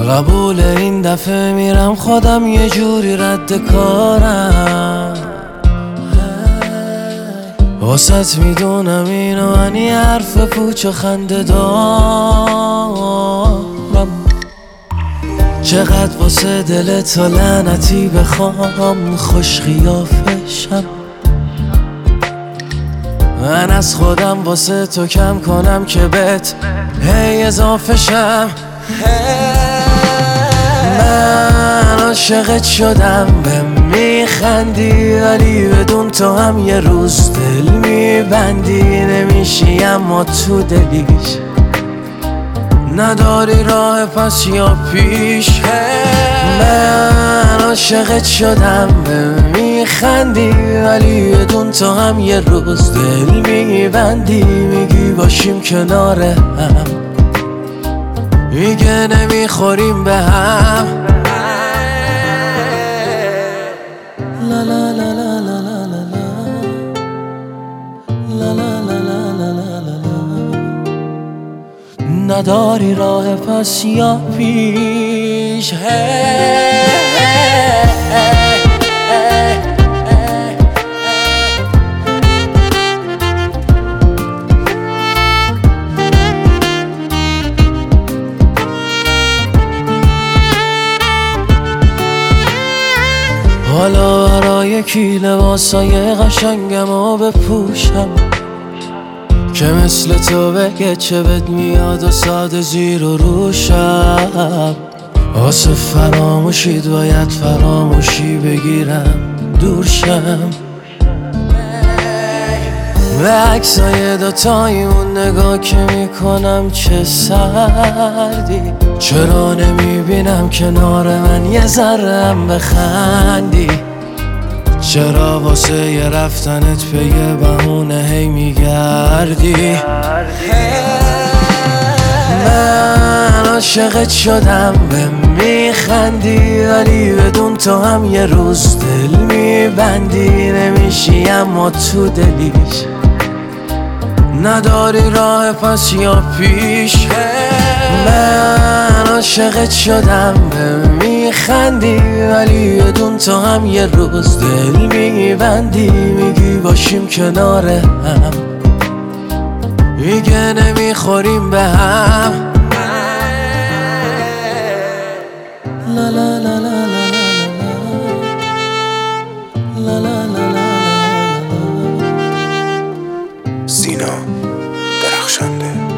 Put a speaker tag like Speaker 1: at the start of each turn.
Speaker 1: قبول این دفعه میرم خودم یه جوری رد کارم. واسط میدونم اینو انی حرف پوچ و خنده دارم. چقدر واسه دلت تا لعنتی بخوام خوش خیافشم. من از خودم واسه تو کم کنم که بهت هی اضافه شم. من عاشقت شدم به میخندی، ولی بدون تو هم یه روز دل میبندی. نمیشی اما تو دلیش نداری راه پس یا پیش. من عاشقت شدم به میخندی، ولی بدون تو هم یه روز دل میبندی. میگی باشیم کنار هم، میگه نمیخوریم به هم. لا لا لا لا لا لا لا لا لا لا لا لا. نداری راه پس یا پیش. حالا برای کی لباسای قشنگمو بپوشم که مثل تو بگه چه بد میاد و ساده زیر و روشم. واسه فراموشید باید فراموشی بگیرم دورشم. به عکسای دوتایی اون نگاه که میکنم چه سردی. چرا نمیبینم کنار من یه ذره‌ام بخندی؟ چرا واسه یه رفتنت به یه بهونه هی میگردی؟ من عاشقت شدم به میخندی، ولی بدون تو هم یه روز دل میبندی. نمیشی اما تو دلیش نداری راه پس یا پیش. من عاشقت شدم به میخندی، ولی بدون تو هم یه روز دل میبندی. میگی باشیم کنار هم، میگه نمیخوریم به هم. لا لا لا لا لا لا لا.
Speaker 2: سینا درخشنده.